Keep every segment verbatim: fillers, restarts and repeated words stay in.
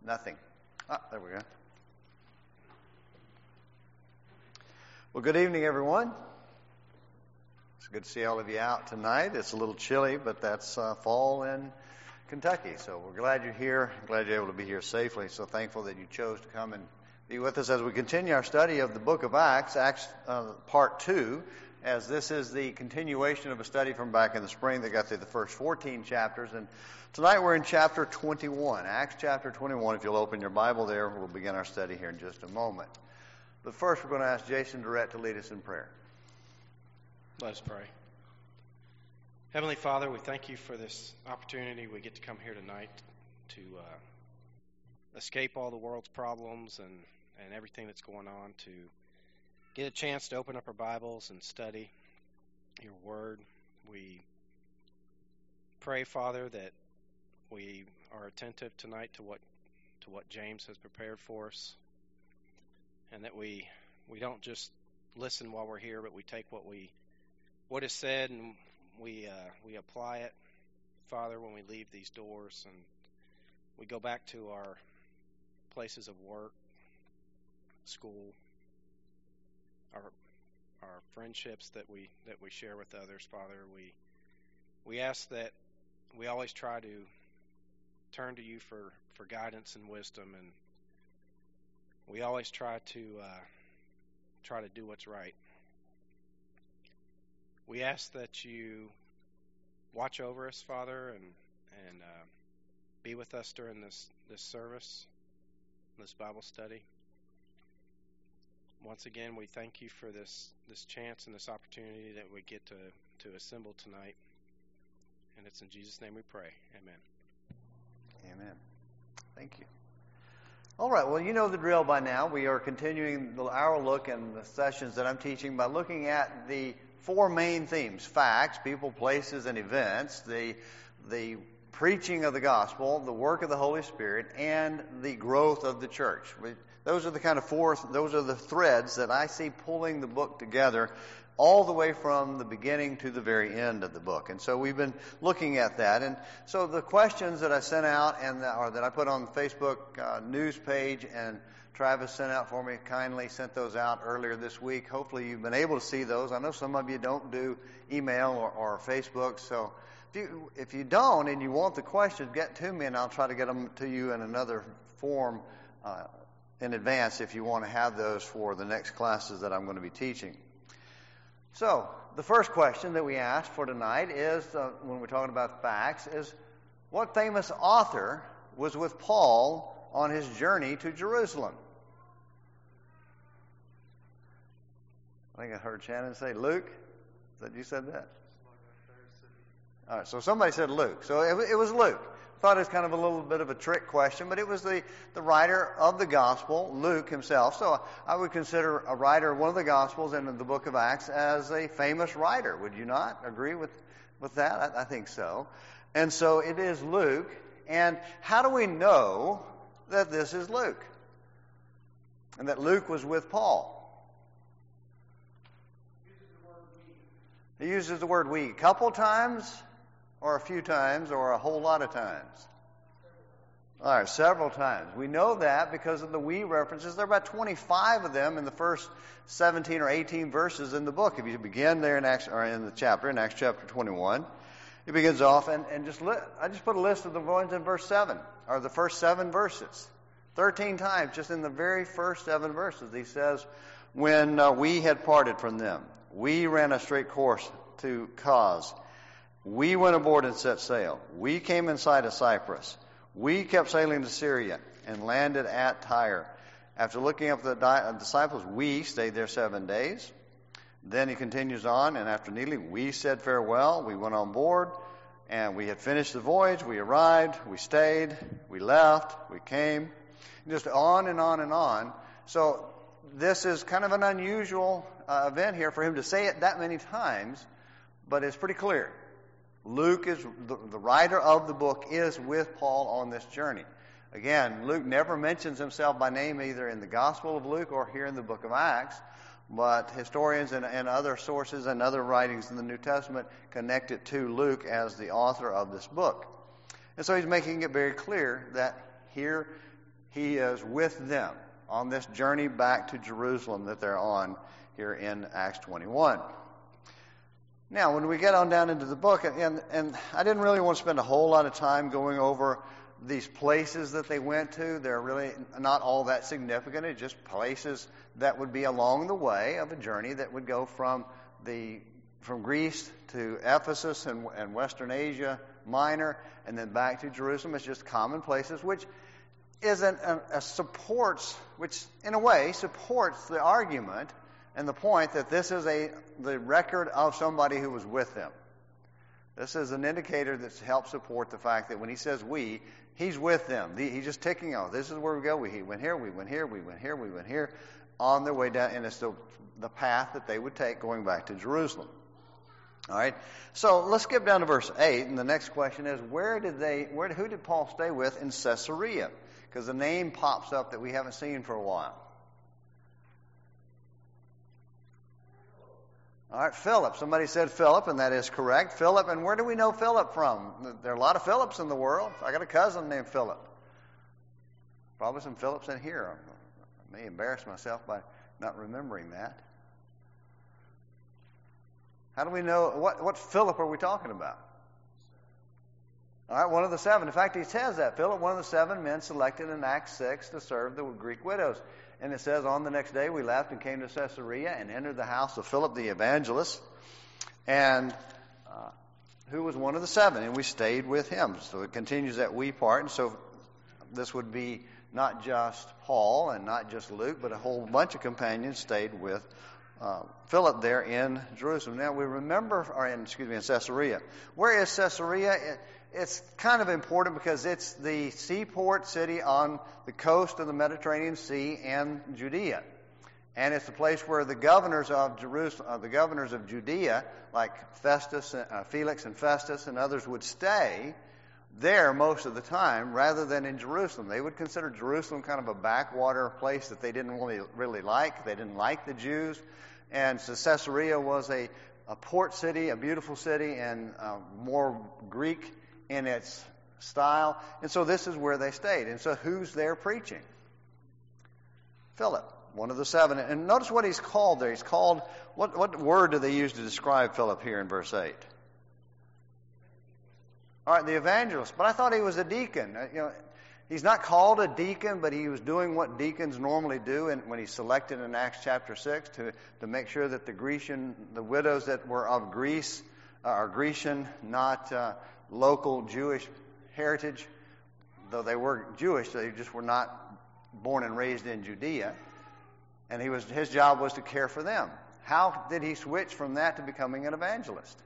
Nothing. Ah, there we go. Well, good evening, everyone. It's good to see all of you out tonight. It's a little chilly, but that's uh, fall in Kentucky. So we're glad you're here. Glad you're able to be here safely. So thankful that you chose to come and be with us as we continue our study of the book of Acts, Acts uh, part two, as this is the continuation of a study from back in the spring that got through the first fourteen chapters. And tonight we're in chapter twenty-one, Acts chapter twenty-one. If you'll open your Bible there, we'll begin our study here in just a moment. But first, we're going to ask Jason Durrett to lead us in prayer. Let us pray. Heavenly Father, we thank you for this opportunity we get to come here tonight to uh, escape all the world's problems and, and everything that's going on, to get a chance to open up our Bibles and study your word. We pray, Father, that we are attentive tonight to what to what James has prepared for us, and that we we don't just listen while we're here, but we take what we what is said and we uh, we apply it, Father, when we leave these doors, and we go back to our places of work, school, our our friendships that we that we share with others, Father. We we ask that we always try to turn to you for, for guidance and wisdom, and we always try to uh, try to do what's right. We ask that you watch over us, Father, and and uh, be with us during this, this service, this Bible study. Once again, we thank you for this, this chance and this opportunity that we get to, to assemble tonight. And it's in Jesus' name we pray. Amen. Amen. Thank you. All right, well, you know the drill by now. We are continuing our look in the sessions that I'm teaching by looking at the four main themes: facts, people, places, and events, the the preaching of the gospel, the work of the Holy Spirit, and the growth of the church. We, those are the kind of four, those are the threads that I see pulling the book together all the way from the beginning to the very end of the book. And so we've been looking at that. And so the questions that I sent out and that, or that I put on the Facebook uh, news page, and Travis sent out for me, kindly sent those out earlier this week. Hopefully you've been able to see those. I know some of you don't do email or, or Facebook, so if you, if you don't and you want the questions, get to me and I'll try to get them to you in another form uh, in advance if you want to have those for the next classes that I'm going to be teaching. So, the first question that we asked for tonight is, uh, when we're talking about facts, is what famous author was with Paul on his journey to Jerusalem? I think I heard Shannon say Luke. Is that you said that? All right, so somebody said Luke. So it, it was Luke. I thought it was kind of a little bit of a trick question, but it was the, the writer of the gospel, Luke himself. So I would consider a writer of one of the gospels in the book of Acts as a famous writer. Would you not agree with, with that? I, I think so. And so it is Luke. And how do we know that this is Luke? And that Luke was with Paul? He uses the word we a couple times, or a few times, or a whole lot of times? All right, several times. We know that because of the we references. There are about twenty-five of them in the first seventeen or eighteen verses in the book. If you begin there in Acts, or in the chapter, in Acts chapter twenty-one, it begins off, and, and just li- I just put a list of the ones in verse seven, or the first seven verses. Thirteen times, just in the very first seven verses, he says, when uh, we had parted from them, we ran a straight course to Cos. We went aboard and set sail. We came in sight of Cyprus. We kept sailing to Syria and landed at Tyre. After looking up the di- disciples, we stayed there seven days. Then he continues on, and after kneeling, we said farewell. We went on board, and we had finished the voyage. We arrived. We stayed. We left. We came. Just on and on and on. So this is kind of an unusual uh, event here for him to say it that many times, but it's pretty clear. Luke is, the, the writer of the book is with Paul on this journey. Again, Luke never mentions himself by name either in the Gospel of Luke or here in the book of Acts, but historians and, and other sources and other writings in the New Testament connect it to Luke as the author of this book. And so he's making it very clear that here he is with them on this journey back to Jerusalem that they're on here in Acts twenty-one. Now, when we get on down into the book, and, and I didn't really want to spend a whole lot of time going over these places that they went to. They're really not all that significant. It's just places that would be along the way of a journey that would go from the from Greece to Ephesus and, and Western Asia Minor, and then back to Jerusalem. It's just common places, which is an, a, a supports, which in a way supports the argument and the point that this is a the record of somebody who was with them. This is an indicator that helps support the fact that when he says we, he's with them. The, he's just ticking off. This is where we go. We went here, we went here, we went here, we went here, on their way down, and it's the, the path that they would take going back to Jerusalem. All right. So let's skip down to verse eight, and the next question is, where did they? Where? Who did Paul stay with in Caesarea? Because the name pops up that we haven't seen for a while. All right, Philip. Somebody said Philip, and that is correct. Philip, and where do we know Philip from? There are a lot of Philips in the world. I got a cousin named Philip. Probably some Philips in here. I may embarrass myself by not remembering that. How do we know, what, what Philip are we talking about? All right, one of the seven. In fact, he says that. Philip, one of the seven men selected in Acts six to serve the Greek widows. And it says, on the next day we left and came to Caesarea and entered the house of Philip the evangelist, and uh, who was one of the seven, and we stayed with him. So it continues that we part, and so this would be not just Paul and not just Luke, but a whole bunch of companions stayed with uh, Philip there in Jerusalem. Now we remember, or in, excuse me, in Caesarea. Where is Caesarea? It, It's kind of important because it's the seaport city on the coast of the Mediterranean Sea and Judea. And it's the place where the governors of Jerusalem, uh, the governors of Judea, like Festus, uh, Felix and Festus and others, would stay there most of the time rather than in Jerusalem. They would consider Jerusalem kind of a backwater place that they didn't really, really like. They didn't like the Jews. And so Caesarea was a, a port city, a beautiful city, and uh, more Greek in its style. And so this is where they stayed. And so who's there preaching? Philip, one of the seven. And notice what he's called there. He's called, what, what word do they use to describe Philip here in verse eight? All right, the evangelist. But I thought he was a deacon. You know, he's not called a deacon, but he was doing what deacons normally do and when he's selected in Acts chapter six to, to make sure that the Grecian, the widows that were of Greece uh, are Grecian, not uh, local Jewish heritage. Though they were Jewish, they just were not born and raised in Judea. And he was his job was to care for them. How did he switch from that to becoming an evangelist?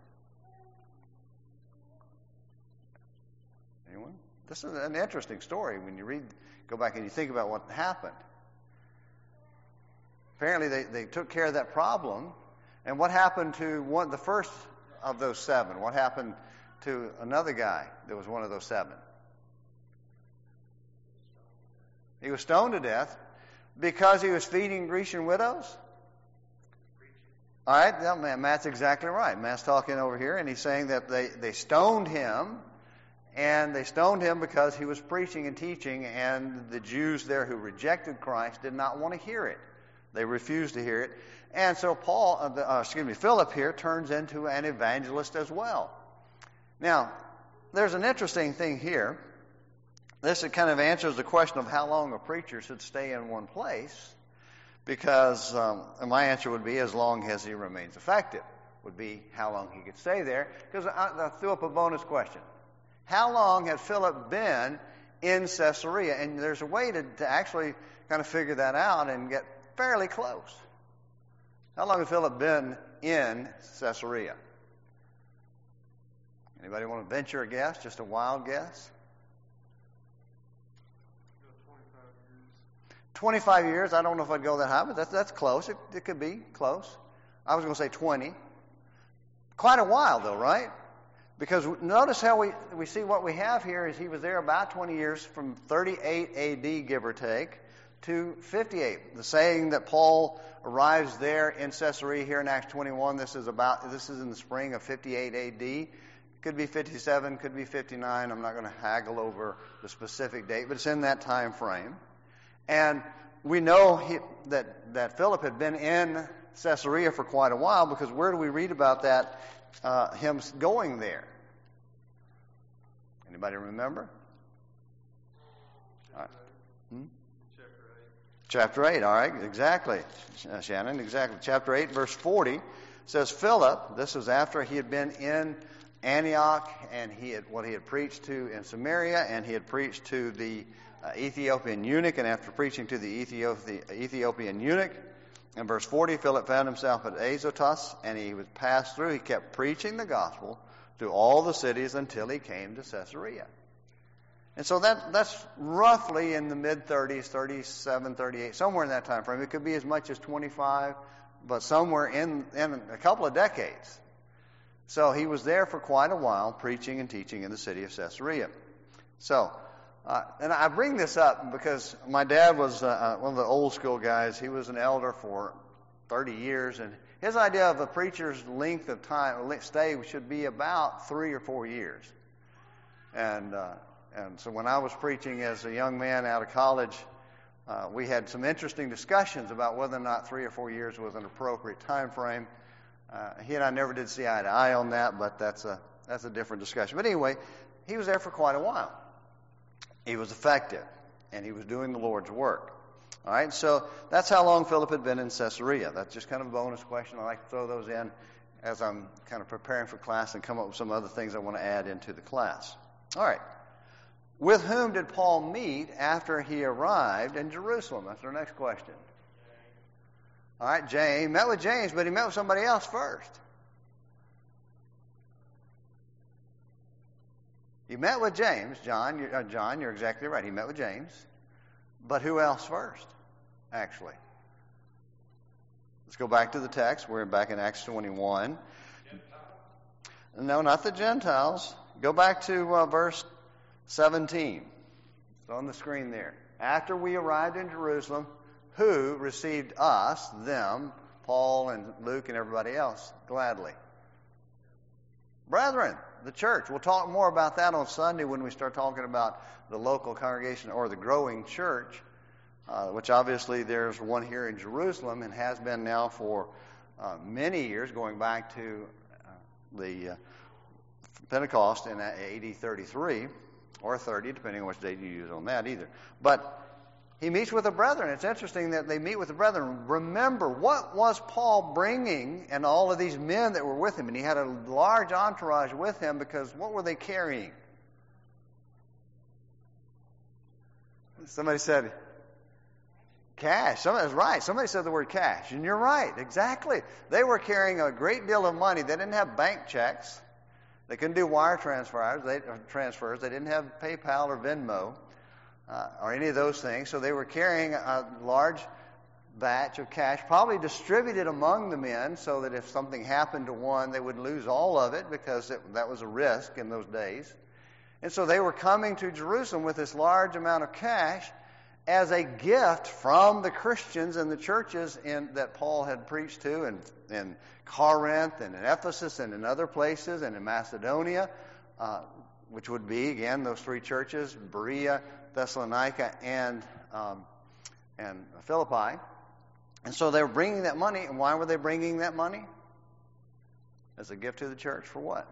Anyone? This is an interesting story when you read, go back and you think about what happened. Apparently they, they took care of that problem. And what happened to one, the first of those seven? What happened to another guy that was one of those seven? He was stoned to death because he was feeding Grecian widows? All right, yeah, man, Matt's exactly right. Matt's talking over here, and he's saying that they, they stoned him, and they stoned him because he was preaching and teaching, and the Jews there who rejected Christ did not want to hear it. They refused to hear it. And so Paul, uh, the, uh, excuse me, Philip here turns into an evangelist as well. Now, there's an interesting thing here. This kind of answers the question of how long a preacher should stay in one place, because um, my answer would be as long as he remains effective, would be how long he could stay there. Because I, I threw up a bonus question. How long had Philip been in Caesarea? And there's a way to, to actually kind of figure that out and get fairly close. How long had Philip been in Caesarea? Anybody want to venture a guess? Just a wild guess? twenty-five years. I don't know if I'd go that high, but that's, that's close. It, it could be close. I was going to say twenty. Quite a while, though, right? Because notice how we, we see what we have here is he was there about twenty years, from thirty-eight A D, give or take, to fifty-eight. The saying that Paul arrives there in Caesarea here in Acts twenty-one, this is about this is in the spring of fifty-eight A D. Could be fifty-seven, could be fifty-nine. I'm not going to haggle over the specific date, but it's in that time frame. And we know he, that, that Philip had been in Caesarea for quite a while, because where do we read about that, uh, him going there? Anybody remember? All right. Hmm? Chapter eight, all right, exactly, uh, Shannon, exactly. Chapter eight, verse forty says, Philip, this was after he had been in Antioch, and he had what he had preached to in Samaria, and he had preached to the uh, Ethiopian eunuch, and after preaching to the Ethiop- Ethiopian eunuch, in verse forty, Philip found himself at Azotus, and he was passed through. He kept preaching the gospel to all the cities until he came to Caesarea. And so that that's roughly in the mid-thirties, thirty-seven, thirty-eight, somewhere in that time frame. It could be as much as twenty-five, but somewhere in, in a couple of decades. So he was there for quite a while, preaching and teaching in the city of Caesarea. So, uh, and I bring this up because my dad was uh, one of the old school guys. He was an elder for thirty years, and his idea of a preacher's length of time, stay, should be about three or four years. And uh, and so when I was preaching as a young man out of college, uh, we had some interesting discussions about whether or not three or four years was an appropriate time frame. Uh, he and I never did see eye to eye on that, but that's a that's a different discussion. But anyway, he was there for quite a while. He was effective, and he was doing the Lord's work. All right, so that's how long Philip had been in Caesarea. That's just kind of a bonus question. I like to throw those in as I'm kind of preparing for class and come up with some other things I want to add into the class. All right. With whom did Paul meet after he arrived in Jerusalem? That's our next question. All right, James. He met with James, but he met with somebody else first. He met with James. John, you're, uh, John, you're exactly right. He met with James. But who else first, actually? Let's go back to the text. We're back in Acts twenty-one. No, not the Gentiles. Go back to uh, verse seventeen. It's on the screen there. After we arrived in Jerusalem, who received us, them, Paul and Luke and everybody else, gladly? Brethren, the church. We'll talk more about that on Sunday when we start talking about the local congregation or the growing church, uh, which obviously there's one here in Jerusalem and has been now for uh, many years, going back to uh, the uh, Pentecost in A D thirty-three or thirty, depending on which date you use on that either. But he meets with the brethren. It's interesting that they meet with the brethren. Remember, what was Paul bringing and all of these men that were with him? And he had a large entourage with him because what were they carrying? Somebody said cash. Somebody was right. Somebody said the word cash. And you're right. Exactly. They were carrying a great deal of money. They didn't have bank checks. They couldn't do wire transfers. They, transfers. They didn't have PayPal or Venmo. Uh, or any of those things. So they were carrying a large batch of cash, probably distributed among the men so that if something happened to one, they would lose all of it because it, that was a risk in those days. And so they were coming to Jerusalem with this large amount of cash as a gift from the Christians and the churches in, that Paul had preached to in, in Corinth and in Ephesus and in other places and in Macedonia, uh, which would be, again, those three churches, Berea, Thessalonica, and um, and Philippi. And so they were bringing that money. And why were they bringing that money? As a gift to the church. For what?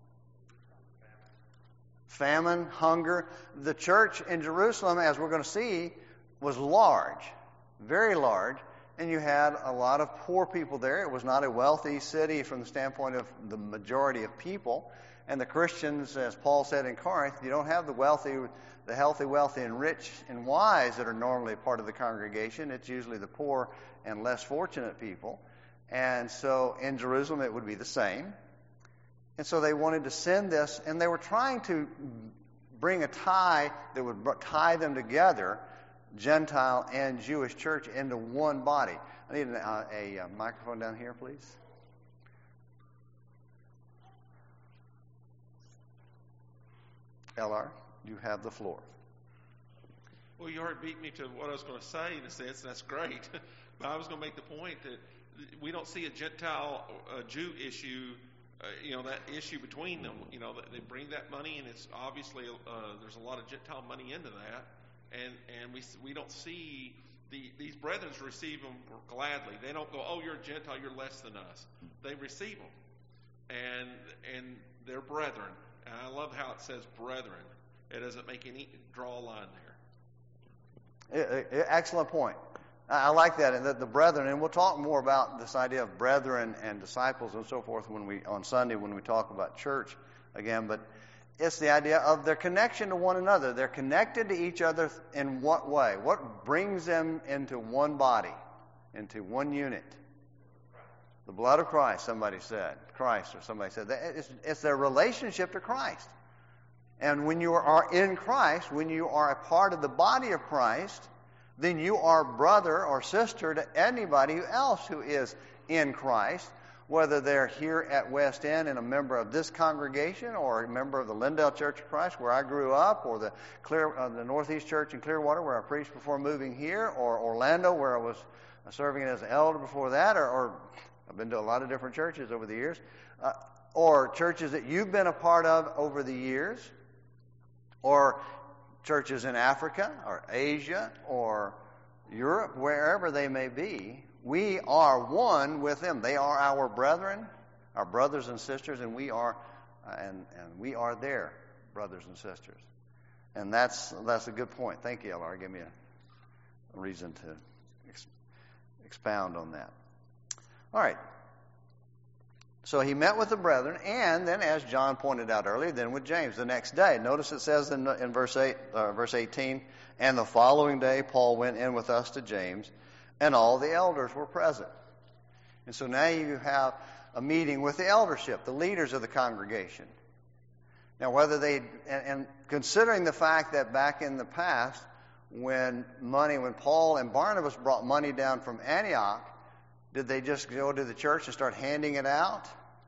Famine, hunger. The church in Jerusalem, as we're going to see, was large, very large. And you had a lot of poor people there. It was not a wealthy city from the standpoint of the majority of people. And the Christians, as Paul said in Corinth, you don't have the wealthy, the healthy, wealthy, and rich and wise that are normally part of the congregation. It's usually the poor and less fortunate people. And so in Jerusalem it would be the same. And so they wanted to send this, and they were trying to bring a tie that would tie them together, Gentile and Jewish church, into one body. I need a, a, a microphone down here, please. L R, you have the floor. Well, you already beat me to what I was going to say in a sense, and that's great. But I was going to make the point that we don't see a Gentile uh, Jew issue, uh, you know, that issue between them. You know, they bring that money, and it's obviously uh, there's a lot of Gentile money into that. and and we we don't see the these brethren receive them gladly. They don't go, oh, you're a Gentile, you're less than us. They receive them, and and they're brethren. And I love how it says brethren. It doesn't make any draw a line there. Excellent point. I like that, and the, the brethren, and we'll talk more about this idea of brethren and disciples and so forth when we on Sunday when we talk about church again. But it's the idea of their connection to one another. They're connected to each other in what way? What brings them into one body, into one unit? The blood of Christ, somebody said. Christ, or somebody said. It's, it's their relationship to Christ. And when you are in Christ, when you are a part of the body of Christ, then you are brother or sister to anybody else who is in Christ, whether they're here at West End and a member of this congregation or a member of the Lindale Church of Christ where I grew up, or the Clear, uh, the Northeast Church in Clearwater where I preached before moving here, or Orlando where I was serving as an elder before that, or, or I've been to a lot of different churches over the years, uh, or churches that you've been a part of over the years, or churches in Africa or Asia or Europe, wherever they may be. We are one with them. They are our brethren, our brothers and sisters, and we are, uh, and and we are their brothers and sisters. And that's that's a good point. Thank you, L R. Give me a, a reason to ex- expound on that. All right. So he met with the brethren, and then, as John pointed out earlier, then with James the next day. Notice it says in, in verse eight, uh, verse eighteen, and the following day Paul went in with us to James, and all the elders were present. And so now you have a meeting with the eldership, the leaders of the congregation. Now, whether they, and, and considering the fact that back in the past, when money, when Paul and Barnabas brought money down from Antioch, did they just go to the church and start handing it out?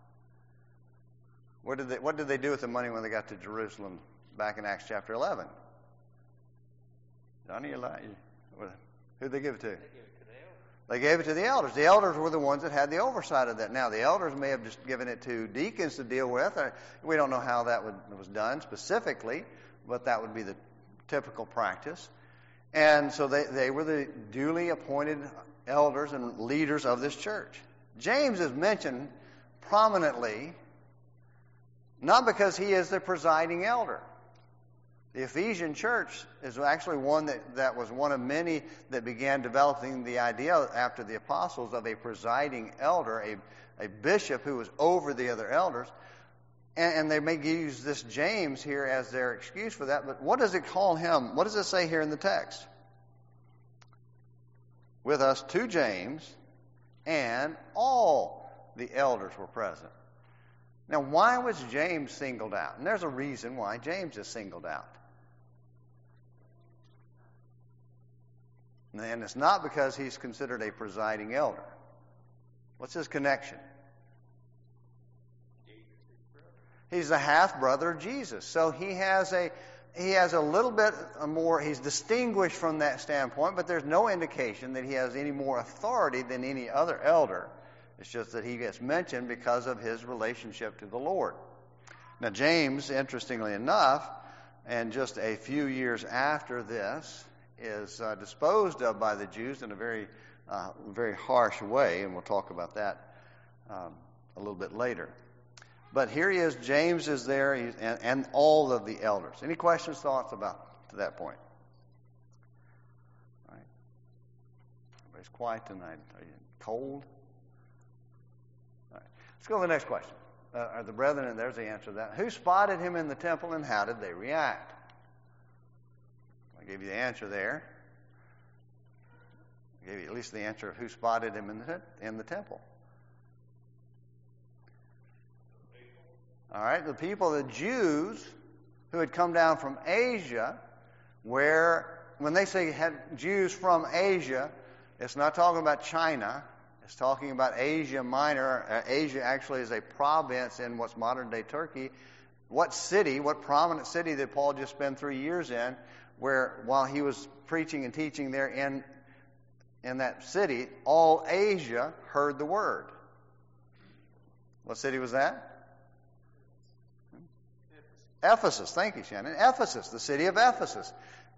What did they, what did they do with the money when they got to Jerusalem back in Acts chapter eleven? Johnny, you lie. Who did they give it to? They gave it to the elders. The elders were the ones that had the oversight of that. Now, the elders may have just given it to deacons to deal with. We don't know how that would, was done specifically, but that would be the typical practice. And so they, they were the duly appointed elders and leaders of this church. James is mentioned prominently, not because he is the presiding elder. The Ephesian church is actually one that, that was one of many that began developing the idea after the apostles of a presiding elder, a, a bishop who was over the other elders. And, and they may use this James here as their excuse for that, but what does it call him? What does it say here in the text? With us to James, and all the elders were present. Now, why was James singled out? And there's a reason why James is singled out. And it's not because he's considered a presiding elder. What's his connection? He's the half-brother of Jesus. So he has a he has a little bit more, he's distinguished from that standpoint, but there's no indication that he has any more authority than any other elder. It's just that he gets mentioned because of his relationship to the Lord. Now, James, interestingly enough, and just a few years after this, is uh, disposed of by the Jews in a very, uh, very harsh way, and we'll talk about that um, a little bit later. But here he is, James is there, he's, and, and all of the elders. Any questions, thoughts about to that point? All right. Everybody's quiet tonight. Are you cold? All right. Let's go to the next question. Uh, are the brethren, and there's the answer to that. Who spotted him in the temple, and how did they react? I gave you the answer there. I gave you at least the answer of who spotted him in the, in the temple. All right, the people, the Jews who had come down from Asia, where, when they say had Jews from Asia, it's not talking about China. It's talking about Asia Minor. Uh, Asia actually is a province in what's modern-day Turkey. What city, what prominent city did Paul just spend three years in, where while he was preaching and teaching there in, in that city, all Asia heard the word? What city was that? Ephesus. Thank you, Shannon. Ephesus, the city of Ephesus.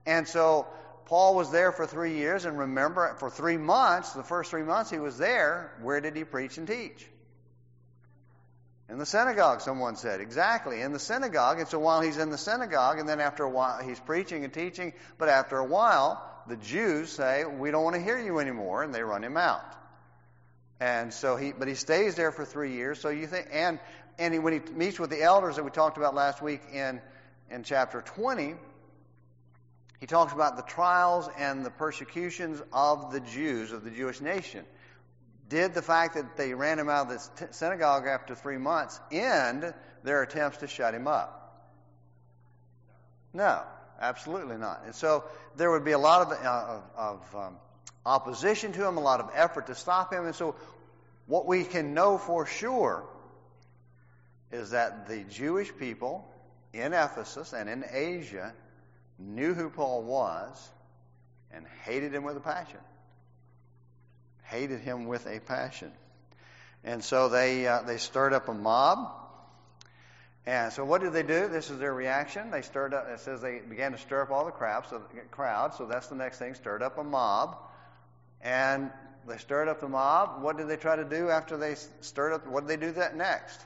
And so Paul was there for three years, and remember, for three months, the first three months he was there, where did he preach and teach? In the synagogue, someone said. Exactly, in the synagogue. And so while he's in the synagogue, and then after a while, he's preaching and teaching, but after a while, the Jews say, we don't want to hear you anymore, and they run him out. And so he, but he stays there for three years. So you think, and and he, when he meets with the elders that we talked about last week in in chapter twenty, he talks about the trials and the persecutions of the Jews, of the Jewish nation. Did the fact that they ran him out of the t- synagogue after three months end their attempts to shut him up? No, absolutely not. And so there would be a lot of, uh, of, of um, opposition to him, a lot of effort to stop him. And so what we can know for sure is that the Jewish people in Ephesus and in Asia knew who Paul was and hated him with a passion. Hated him with a passion. And so they uh, they stirred up a mob. And so what did they do? This is their reaction. They stirred up, it says they began to stir up all the crowd, so, crowd, so that's the next thing, stirred up a mob. And they stirred up the mob. What did they try to do after they stirred up? What did they do that next?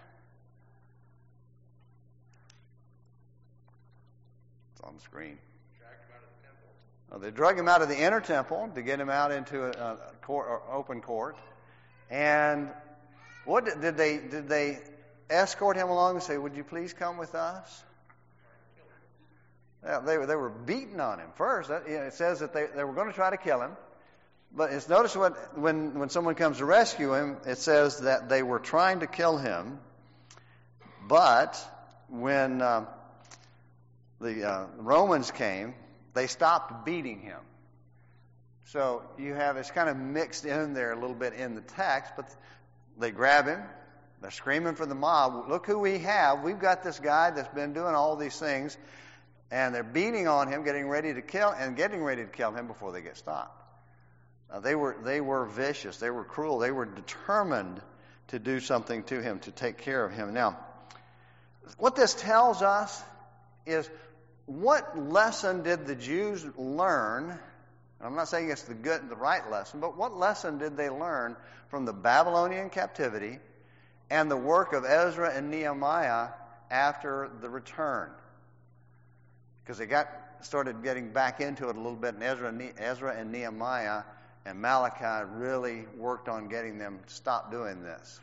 It's on the screen. Uh, they drug him out of the inner temple to get him out into a, a court, or open court. And what did, did they did they escort him along and say, "Would you please come with us?" Yeah, they were they were beating on him first. That, you know, it says that they, they were going to try to kill him. But it's notice what when when someone comes to rescue him, it says that they were trying to kill him. But when uh, the uh, Romans came, they stopped beating him. So you have, it's kind of mixed in there a little bit in the text, but they grab him. They're screaming for the mob. Look who we have. We've got this guy that's been doing all these things. And they're beating on him, getting ready to kill, and getting ready to kill him before they get stopped. Uh, they were they were vicious. They were cruel. They were determined to do something to him, to take care of him. Now, what this tells us is, what lesson did the Jews learn? I'm not saying it's the good, the right lesson, but what lesson did they learn from the Babylonian captivity and the work of Ezra and Nehemiah after the return? Because they got started getting back into it a little bit, and Ezra and, ne- Ezra and Nehemiah and Malachi really worked on getting them to stop doing this.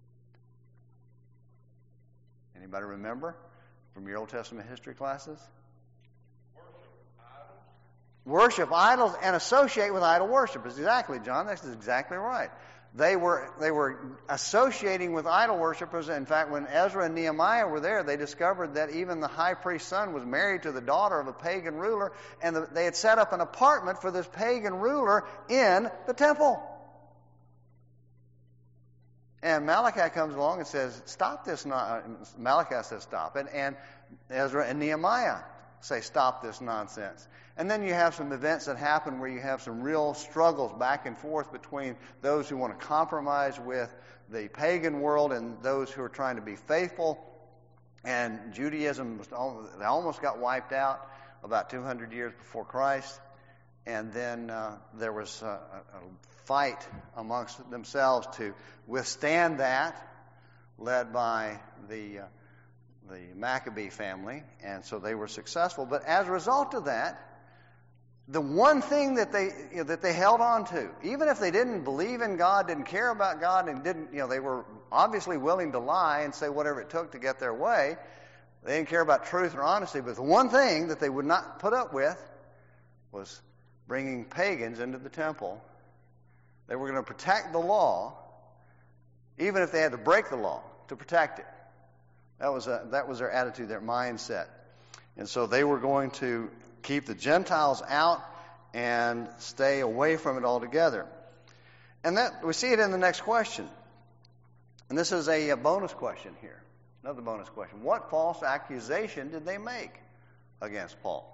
Anybody remember from your Old Testament history classes? Worship idols and associate with idol worship. Exactly, John. That's exactly right. They were they were associating with idol worshipers. In fact, when Ezra and Nehemiah were there, they discovered that even the high priest's son was married to the daughter of a pagan ruler, and the, they had set up an apartment for this pagan ruler in the temple. And Malachi comes along and says, "Stop this!" No-. Malachi says, "Stop it," and Ezra and Nehemiah say, "Stop this nonsense." And then you have some events that happen where you have some real struggles back and forth between those who want to compromise with the pagan world and those who are trying to be faithful. And Judaism was, they almost got wiped out about two hundred years before Christ. And then uh, there was a, a fight amongst themselves to withstand that, led by the uh, the Maccabee family, and so they were successful. But as a result of that, the one thing that they you know, that they held on to, even if they didn't believe in God, didn't care about God, and didn't you know they were obviously willing to lie and say whatever it took to get their way. They didn't care about truth or honesty, but the one thing that they would not put up with was bringing pagans into the temple. They were going to protect the law, even if they had to break the law to protect it. That was a, that was their attitude, their mindset. And so they were going to keep the Gentiles out and stay away from it altogether. And that we see it in the next question. And this is a, a bonus question here. Another bonus question. What false accusation did they make against Paul?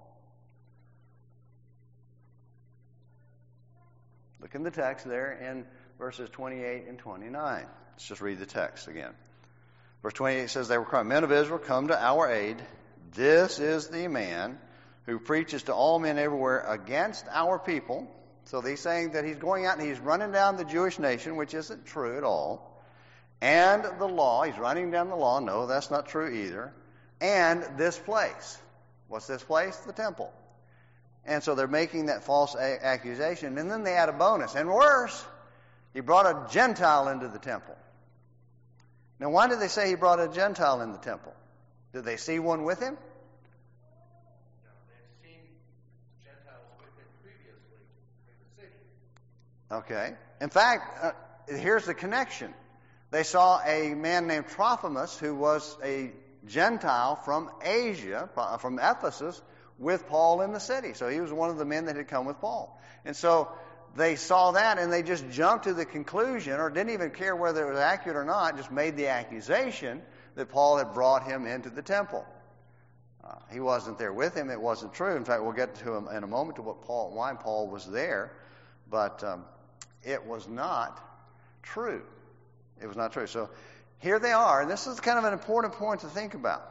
Look in the text there in verses twenty-eight and twenty-nine. Let's just read the text again. Verse twenty-eight says, "They were crying, 'Men of Israel, come to our aid. This is the man who preaches to all men everywhere against our people. So he's saying that he's going out and he's running down the Jewish nation, which isn't true at all. And the law, he's running down the law. No, that's not true either. And this place. What's this place? The temple. And so they're making that false a- accusation. And then they add a bonus. And worse, he brought a Gentile into the temple. Now, why did they say he brought a Gentile in the temple? Did they see one with him? No, they've seen Gentiles with him previously in the city. Okay. In fact, uh, here's the connection. They saw a man named Trophimus, who was a Gentile from Asia, from Ephesus, with Paul in the city. So he was one of the men that had come with Paul. And so they saw that and they just jumped to the conclusion, or didn't even care whether it was accurate or not, just made the accusation that Paul had brought him into the temple. Uh, he wasn't there with him. It wasn't true. In fact, we'll get to him in a moment to what Paul, why Paul was there. But um, it was not true. It was not true. So here they are, and this is kind of an important point to think about.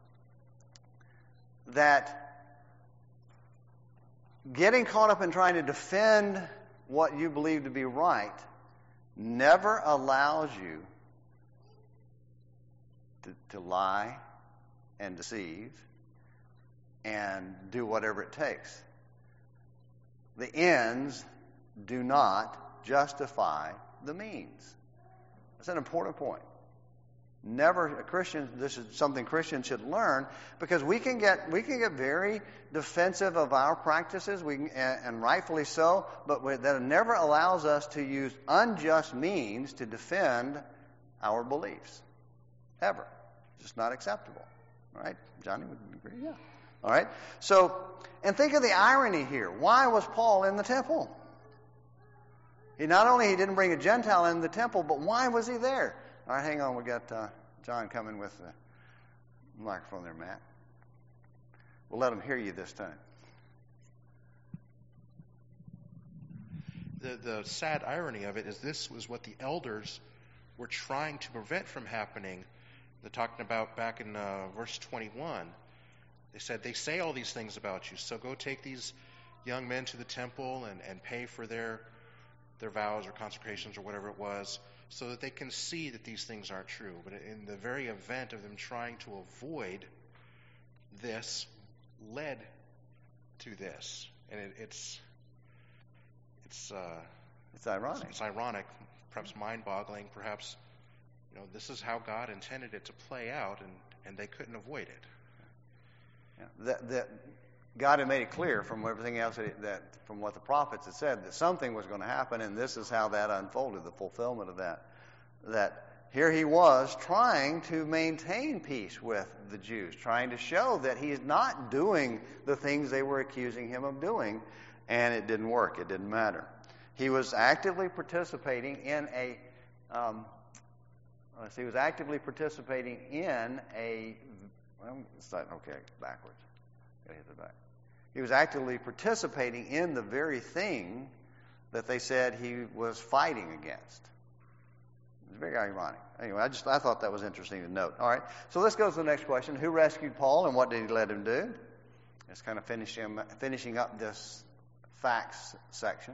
That getting caught up in trying to defend what you believe to be right never allows you to, to lie and deceive and do whatever it takes. The ends do not justify the means. That's an important point. Never a Christian. This is something Christians should learn, because we can get we can get very defensive of our practices, we can, and, and rightfully so. But we, that never allows us to use unjust means to defend our beliefs. Ever, it's just not acceptable. All right, Johnny would agree. Yeah. All right. So, and think of the irony here. Why was Paul in the temple? He not only he didn't bring a Gentile in the temple, but why was he there? All right, hang on. We got uh, John coming with the microphone there, Matt. We'll let him hear you this time. The, the sad irony of it is this was what the elders were trying to prevent from happening. They're talking about back in uh, verse twenty-one. They said, they say all these things about you, so go take these young men to the temple and, and pay for their their vows or consecrations or whatever it was, so that they can see that these things aren't true. But in the very event of them trying to avoid this, led to this. And it, it's it's uh, it's ironic. It's, it's ironic, perhaps mind-boggling. Perhaps, you know, this is how God intended it to play out, and, and they couldn't avoid it. Yeah. That, that God had made it clear from everything else that, that from what the prophets had said, that something was going to happen, and this is how that unfolded, the fulfillment of that. That here he was trying to maintain peace with the Jews, trying to show that he's not doing the things they were accusing him of doing, and it didn't work. It didn't matter. He was actively participating in a. Um, let's see, he was actively participating in a. Well, it's not, okay, backwards. Gotta hit the back. He was actively participating in the very thing that they said he was fighting against. It's very ironic. Anyway, I just I thought that was interesting to note. All right, so let's go to the next question. Who rescued Paul, and what did he let him do? It's kind of finishing finishing up this facts section.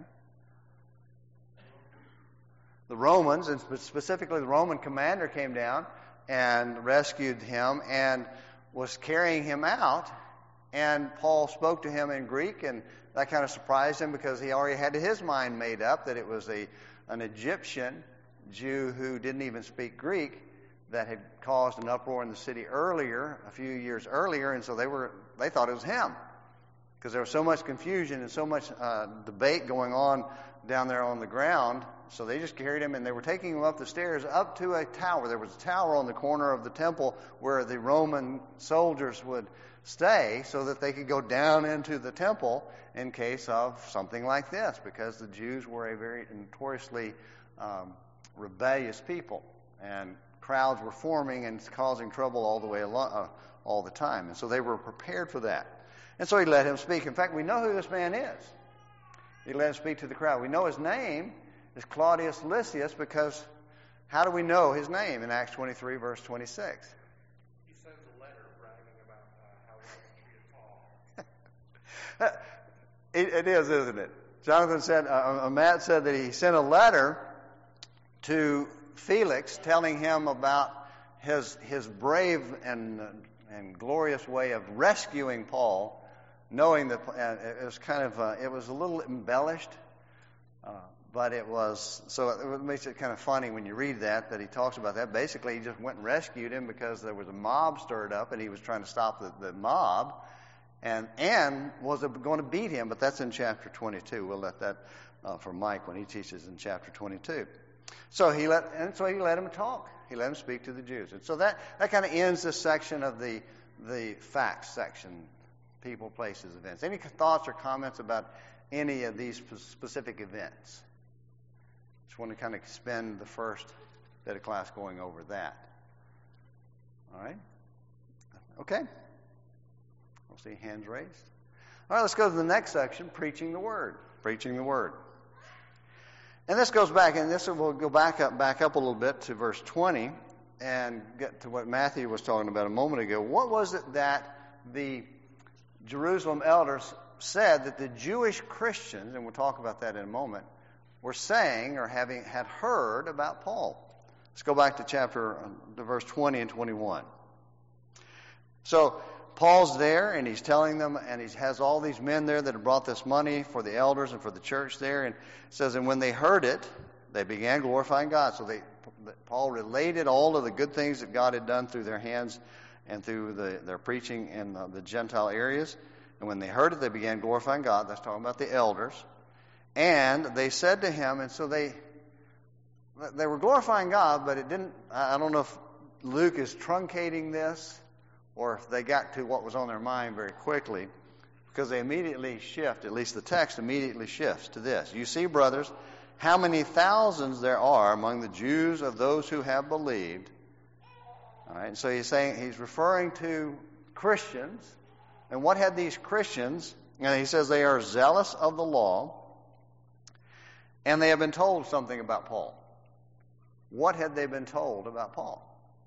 The Romans, and specifically the Roman commander, came down and rescued him and was carrying him out. And Paul spoke to him in Greek, and that kind of surprised him because he already had his mind made up that it was a an Egyptian Jew who didn't even speak Greek that had caused an uproar in the city earlier, a few years earlier, and so they were they thought it was him because there was so much confusion and so much uh, debate going on down there on the ground. So they just carried him, and they were taking him up the stairs up to a tower. There was a tower on the corner of the temple where the Roman soldiers would stay so that they could go down into the temple in case of something like this, because the Jews were a very notoriously um, rebellious people, and crowds were forming and causing trouble all the way along, uh, all the time. And so they were prepared for that. And so he let him speak. In fact, we know who this man is. He let him speak to the crowd. We know his name is Claudius Lysias, because how do we know his name in Acts twenty-three, verse twenty-six? He sends a letter bragging about uh, how well he treated Paul. it, it is, isn't it? Jonathan said, uh, Matt said that he sent a letter to Felix telling him about his his brave and and glorious way of rescuing Paul, knowing that uh, it was kind of uh, it was a little embellished, uh, but it was so it makes it kind of funny when you read that that he talks about that. Basically, he just went and rescued him because there was a mob stirred up, and he was trying to stop the, the mob, and and was going to beat him. But that's in chapter twenty-two. We'll let that uh, for Mike when he teaches in chapter twenty-two. So he let and so he let him talk. He let him speak to the Jews, and so that that kind of ends this section of the the facts section. People, places, events. Any thoughts or comments about any of these specific events? Just want to kind of spend the first bit of class going over that. All right? Okay. I'll see hands raised. All right, let's go to the next section, preaching the word. Preaching the word. And this goes back, and this will go back up, back up a little bit to verse twenty and get to what Matthew was talking about a moment ago. What was it that the Jerusalem elders said that the Jewish Christians, and we'll talk about that in a moment, were saying or having had heard about Paul? Let's go back to chapter, to verse twenty and twenty-one. So Paul's there, and he's telling them, and he has all these men there that have brought this money for the elders and for the church there, and it says, and when they heard it, they began glorifying God. So they, Paul related all of the good things that God had done through their hands and through the, their preaching in the, the Gentile areas. And when they heard it, they began glorifying God. That's talking about the elders. And they said to him, and so they they were glorifying God, but it didn't, I don't know if Luke is truncating this or if they got to what was on their mind very quickly, because they immediately shift, at least the text immediately shifts to this. You see, brothers, how many thousands there are among the Jews of those who have believed. All right, and so he's saying, he's referring to Christians. And what had these Christians, and he says they are zealous of the law, and they have been told something about Paul. What had they been told about Paul?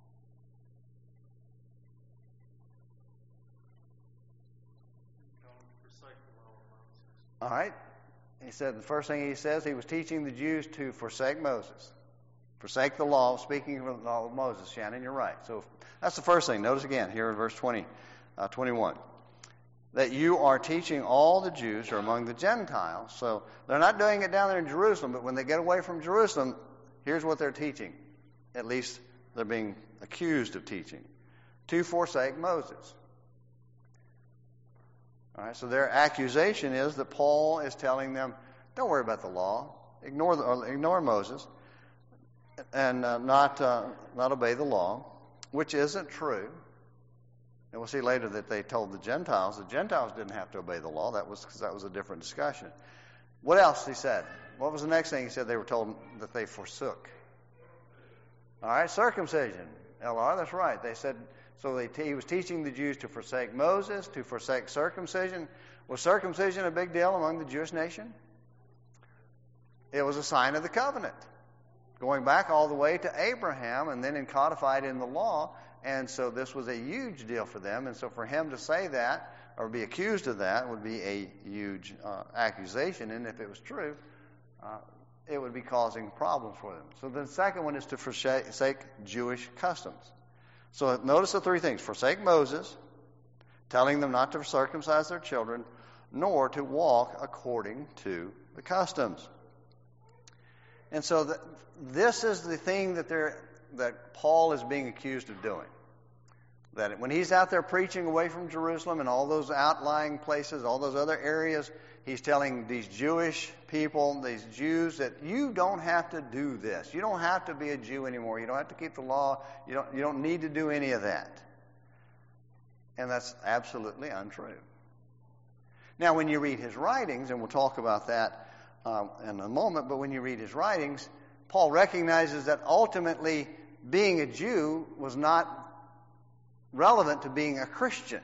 All right. He said the first thing he says, he was teaching the Jews to forsake Moses. Forsake the law, speaking of the law of Moses. Shannon, you're right. So that's the first thing. Notice again here in verse twenty, uh, twenty-one. That you are teaching all the Jews who are among the Gentiles. So they're not doing it down there in Jerusalem, but when they get away from Jerusalem, here's what they're teaching. At least they're being accused of teaching. To forsake Moses. All right, so their accusation is that Paul is telling them, don't worry about the law, ignore the, or ignore Moses, and uh, not uh, not obey the law, which isn't true. And we'll see later that they told the Gentiles the Gentiles didn't have to obey the law. That was because that was a different discussion. What else he said? What was the next thing he said? They were told that they forsook. All right, circumcision. L R, that's right. They said. So they t- he was teaching the Jews to forsake Moses, to forsake circumcision. Was circumcision a big deal among the Jewish nation? It was a sign of the covenant, going back all the way to Abraham and then codified in the law. And so this was a huge deal for them. And so for him to say that or be accused of that would be a huge uh, accusation. And if it was true, uh, it would be causing problems for them. So the second one is to forsake Jewish customs. So notice the three things. Forsake Moses, telling them not to circumcise their children, nor to walk according to the customs. And so the, this is the thing that they're, that Paul is being accused of doing. That when he's out there preaching away from Jerusalem and all those outlying places, all those other areas, he's telling these Jewish people, these Jews, that you don't have to do this. You don't have to be a Jew anymore. You don't have to keep the law. You don't, you don't need to do any of that. And that's absolutely untrue. Now, when you read his writings, and we'll talk about that um, in a moment, but when you read his writings, Paul recognizes that ultimately being a Jew was not relevant to being a Christian.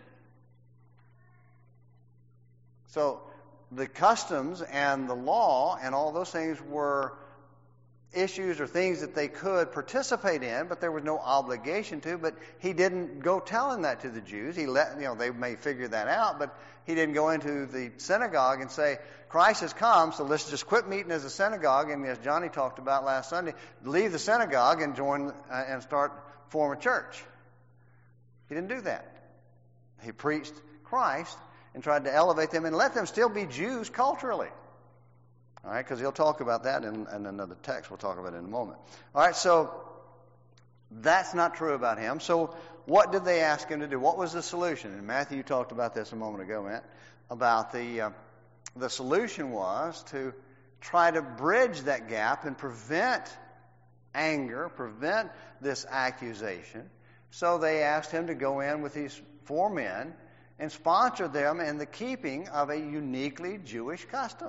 So the customs and the law and all those things were issues or things that they could participate in, but there was no obligation to. But he didn't go telling that to the Jews. He let, you know, they may figure that out, but he didn't go into the synagogue and say, Christ has come, so let's just quit meeting as a synagogue, and as Johnny talked about last Sunday, leave the synagogue and join uh, and start form a church. He didn't do that. He preached Christ and tried to elevate them and let them still be Jews culturally. All right, because he'll talk about that in, in another text. We'll talk about it in a moment. All right, so that's not true about him. So what did they ask him to do? What was the solution? And Matthew talked about this a moment ago, Matt, about the uh, the solution was to try to bridge that gap and prevent anger, prevent this accusation. So they asked him to go in with these four men and sponsor them in the keeping of a uniquely Jewish custom.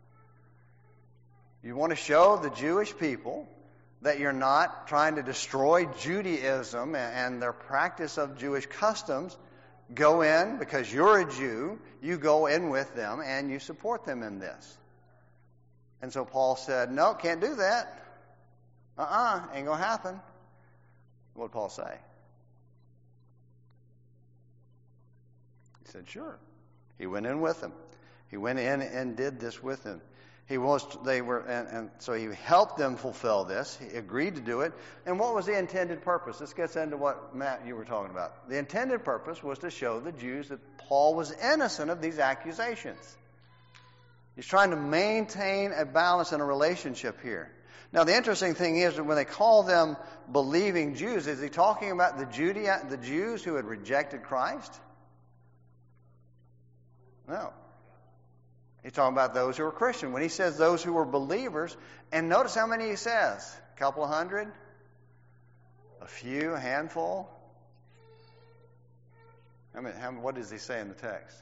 You want to show the Jewish people that you're not trying to destroy Judaism and their practice of Jewish customs. Go in, because you're a Jew, you go in with them and you support them in this. And so Paul said, no, can't do that. Uh-uh, ain't going to happen. What did Paul say? He said, sure. He went in with them. He went in and did this with them. He was, they were, and, and so he helped them fulfill this. He agreed to do it. And what was the intended purpose? This gets into what, Matt, you were talking about. The intended purpose was to show the Jews that Paul was innocent of these accusations. He's trying to maintain a balance and a relationship here. Now, the interesting thing is that when they call them believing Jews, is he talking about the, Judea, the Jews who had rejected Christ? No. He's talking about those who are Christian. When he says those who were believers, and notice how many he says. A couple of hundred? A few? A handful? I mean, how, what does he say in the text?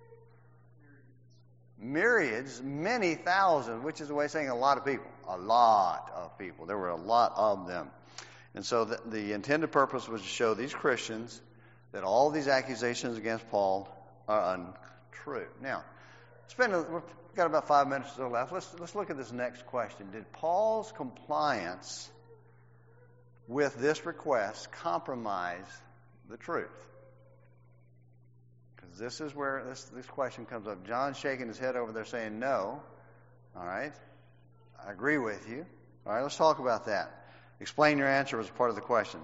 Myriads, many thousands, which is a way of saying a lot of people. A lot of people. There were a lot of them. And so the, the intended purpose was to show these Christians that all these accusations against Paul are untrue. Now, spend a, we've got about five minutes or so left. Let's, let's look at this next question. Did Paul's compliance with this request compromise the truth? Because this is where this, this question comes up. John's shaking his head over there saying no. All right. I agree with you. All right, let's talk about that. Explain your answer as part of the question.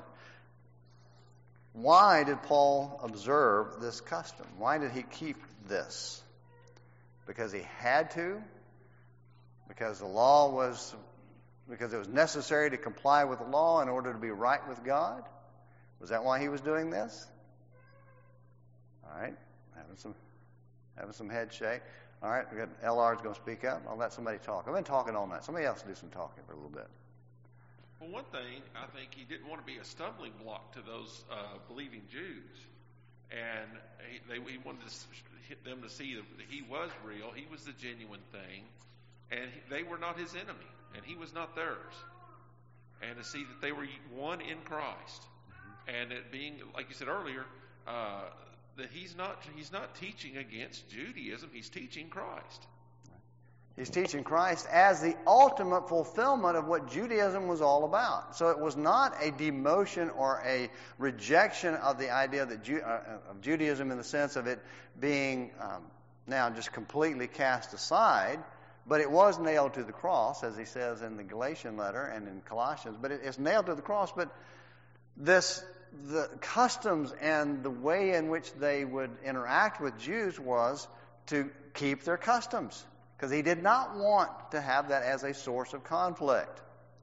Why did Paul observe this custom? Why did he keep this? Because he had to? Because the law was, because it was necessary to comply with the law in order to be right with God? Was that why he was doing this? All right, having some, having some head shake. All right, we got L R's going to speak up. I'll let somebody talk. I've been talking all night. Somebody else do some talking for a little bit. Well, one thing, I think he didn't want to be a stumbling block to those uh, believing Jews. And he, they, he wanted to hit them to see that he was real, he was the genuine thing, and he, they were not his enemy, and he was not theirs. And to see that they were one in Christ. And it being, like you said earlier, uh, that he's not he's not teaching against Judaism, he's teaching Christ. He's teaching Christ as the ultimate fulfillment of what Judaism was all about. So it was not a demotion or a rejection of the idea that Ju- uh, of Judaism in the sense of it being um, now just completely cast aside, but it was nailed to the cross, as he says in the Galatian letter and in Colossians. But it, it's nailed to the cross. But this, the customs and the way in which they would interact with Jews was to keep their customs. Because he did not want to have that as a source of conflict.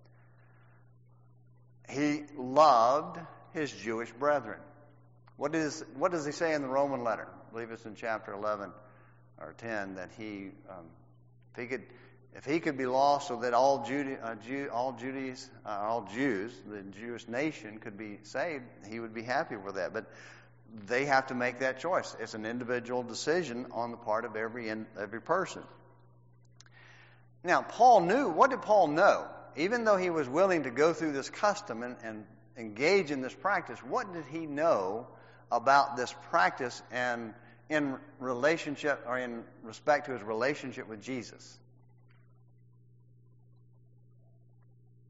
He loved his Jewish brethren. What is what does he say in the Roman letter? I believe it's in chapter eleven or ten that he, um, if he could, if he could be lost so that all Jude, uh, Jew, all Judies, uh, all Jews, the Jewish nation could be saved, he would be happy with that. But they have to make that choice. It's an individual decision on the part of every every person. Now, Paul knew, what did Paul know? Even though he was willing to go through this custom and, and engage in this practice, what did he know about this practice and in relationship or in respect to his relationship with Jesus?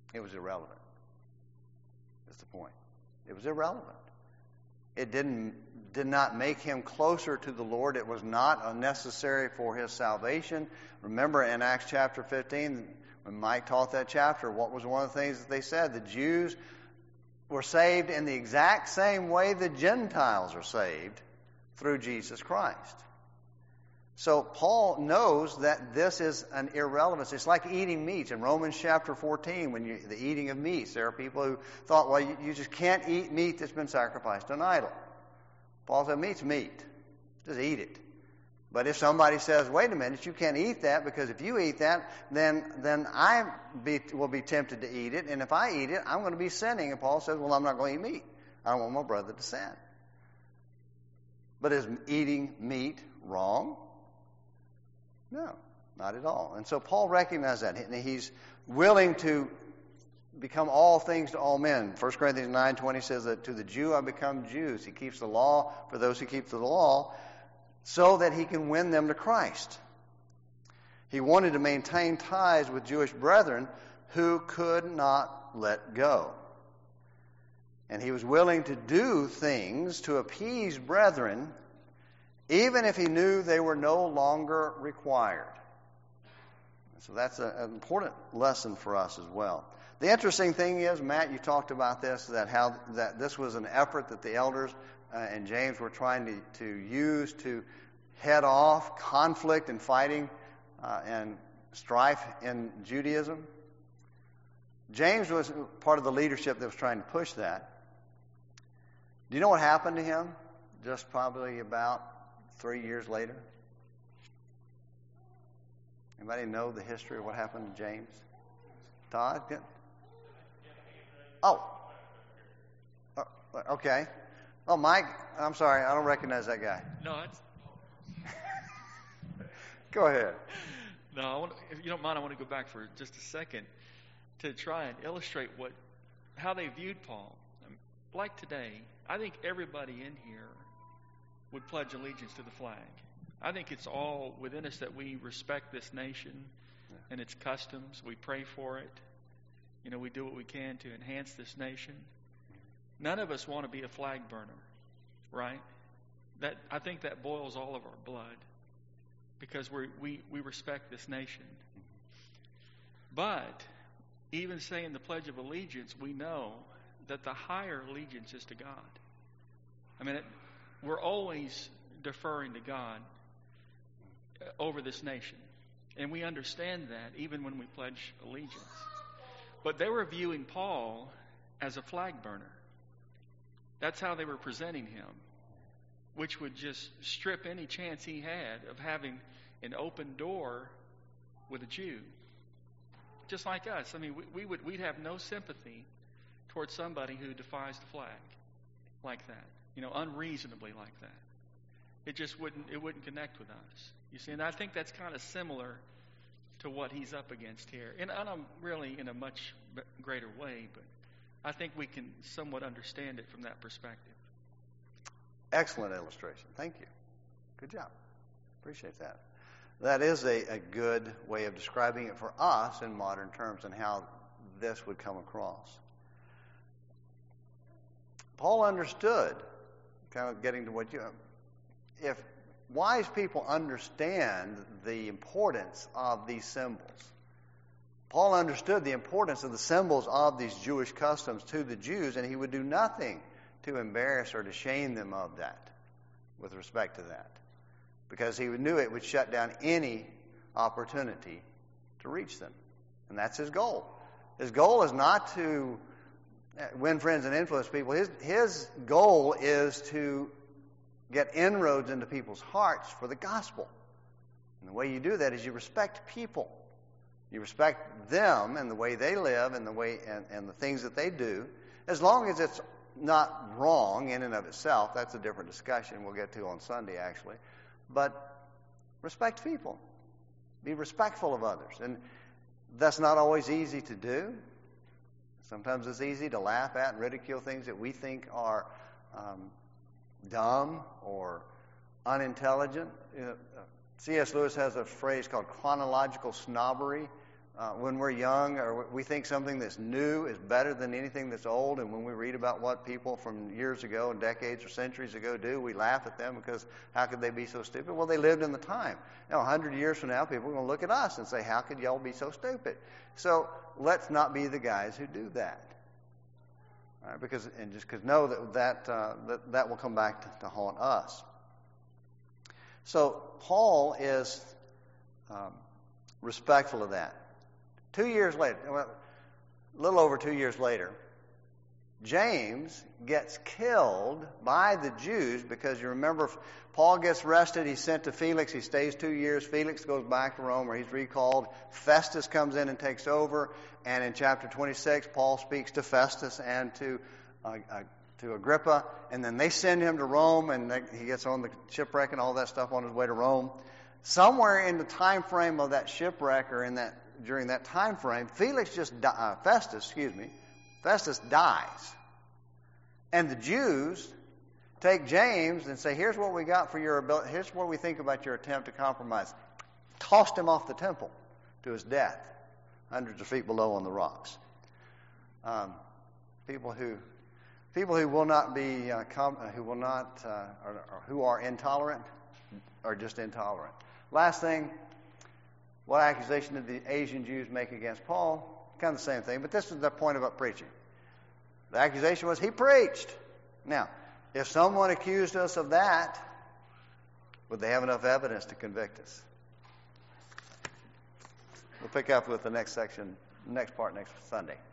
It was irrelevant. That's the point. It was irrelevant. It didn't did not make him closer to the Lord. It was not necessary for his salvation. Remember in Acts chapter fifteen, when Mike taught that chapter, what was one of the things that they said? The Jews were saved in the exact same way the Gentiles are saved, through Jesus Christ. So Paul knows that this is an irrelevance. It's like eating meats. In Romans chapter fourteen, when you, the eating of meats, there are people who thought, well, you, you just can't eat meat that's been sacrificed to an idol. Paul said, meat's meat. Just eat it. But if somebody says, wait a minute, you can't eat that because if you eat that, then then I be, will be tempted to eat it. And if I eat it, I'm going to be sinning. And Paul says, well, I'm not going to eat meat. I don't want my brother to sin. But is eating meat wrong? No, not at all. And so Paul recognized that. And he's willing to become all things to all men. First Corinthians nine twenty says that to the Jew I become Jews. He keeps the law for those who keep the law so that he can win them to Christ. He wanted to maintain ties with Jewish brethren who could not let go. And he was willing to do things to appease brethren even if he knew they were no longer required. So that's a, an important lesson for us as well. The interesting thing is, Matt, you talked about this, that how that this was an effort that the elders uh, and James were trying to, to use to head off conflict and fighting uh, and strife in Judaism. James was part of the leadership that was trying to push that. Do you know what happened to him just probably about three years later? Anybody know the history of what happened to James? Todd? Good. Oh. oh. Okay. Oh, Mike, I'm sorry. I don't recognize that guy. No, it's... Go ahead. No, I want, if you don't mind, I want to go back for just a second to try and illustrate what how they viewed Paul. Like today, I think everybody in here would pledge allegiance to the flag. I think it's all within us that we respect this nation and its customs. We pray for it. You know, we do what we can to enhance this nation. None of us want to be a flag burner, right? That I think that boils all of our blood because we we we respect this nation. But even saying the Pledge of Allegiance, we know that the higher allegiance is to God. I mean, it, we're always deferring to God over this nation. And we understand that even when we pledge allegiance. But they were viewing Paul as a flag burner. That's how they were presenting him, which would just strip any chance he had of having an open door with a Jew. Just like us. I mean, we, we would, we'd have no sympathy towards somebody who defies the flag like that. You know, unreasonably like that. It just wouldn't, it wouldn't connect with us. You see, and I think that's kind of similar to what he's up against here. And I don't really in a much greater way, but I think we can somewhat understand it from that perspective. Excellent illustration. Thank you. Good job. Appreciate that. That is a, a good way of describing it for us in modern terms and how this would come across. Paul understood, kind of getting to what you, if wise people understand the importance of these symbols. Paul understood the importance of the symbols of these Jewish customs to the Jews, and he would do nothing to embarrass or to shame them of that with respect to that. Because he knew it would shut down any opportunity to reach them. And that's his goal. His goal is not to win friends and influence people. His, his goal is to get inroads into people's hearts for the gospel. And the way you do that is you respect people. You respect them and the way they live and the way and, and the things that they do. As long as it's not wrong in and of itself, that's a different discussion we'll get to on Sunday actually. But respect people. Be respectful of others. And that's not always easy to do. Sometimes it's easy to laugh at and ridicule things that we think are um, dumb or unintelligent. You know, C S Lewis has a phrase called chronological snobbery. uh, when we're young, or we think something that's new is better than anything that's old, and when we read about what people from years ago and decades or centuries ago do, we laugh at them because how could they be so stupid? Well, they lived in the time. Now, a hundred years from now, people are going to look at us and say, how could y'all be so stupid? So let's not be the guys who do that. All right, because and just because know that that, uh, that that will come back to, to haunt us. So Paul is um, respectful of that. Two years later, well, a little over two years later, James gets killed by the Jews because you remember Paul gets arrested, he's sent to Felix, he stays two years, Felix goes back to Rome where he's recalled, Festus comes in and takes over, and in chapter twenty-six Paul speaks to Festus and to uh, uh, to Agrippa, and then they send him to Rome, and they, he gets on the shipwreck and all that stuff on his way to Rome. Somewhere in the time frame of that shipwreck or in that during that time frame, Felix just di- uh, Festus, excuse me, Festus dies. And the Jews take James and say, here's what we got for your ability, here's what we think about your attempt to compromise. Tossed him off the temple to his death, hundreds of feet below on the rocks. Um, people who people who will not be uh, com- who will not uh, or, or who are intolerant are just intolerant. Last thing, what accusation did the Asian Jews make against Paul? Kind of the same thing, but this is the point about preaching. The accusation was he preached. Now, if someone accused us of that, would they have enough evidence to convict us? We'll pick up with the next section, next part next Sunday.